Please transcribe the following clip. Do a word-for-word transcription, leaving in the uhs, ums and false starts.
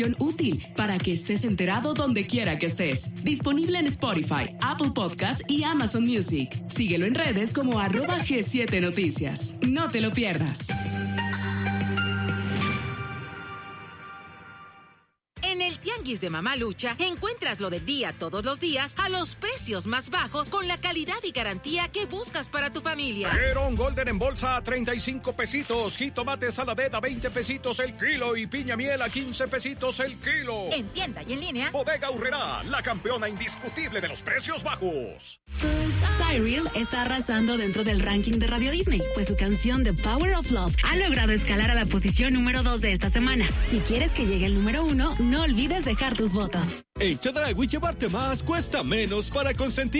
útil para que estés enterado donde quiera que estés. Disponible en Spotify, Apple Podcasts y Amazon Music. Síguelo en redes como arroba G siete Noticias. No te lo pierdas. En el Tianguis de Mamalucha encuentras lo del día todos los días a los precios más bajos con la calidad y garantía que buscas para tu familia. Perón Golden en bolsa a treinta y cinco pesitos, jitomate saladet a veinte pesitos el kilo y piña miel a quince pesitos el kilo. En tienda y en línea. Bodega Aurrerá, la campeona indiscutible de los precios bajos. Cyril está arrasando dentro del ranking de Radio Disney, pues su canción The Power of Love ha logrado escalar a la posición número dos de esta semana. Si quieres que llegue el número uno, no olvides dejar tus votos. En Chedraui llevarte más cuesta menos para consentir.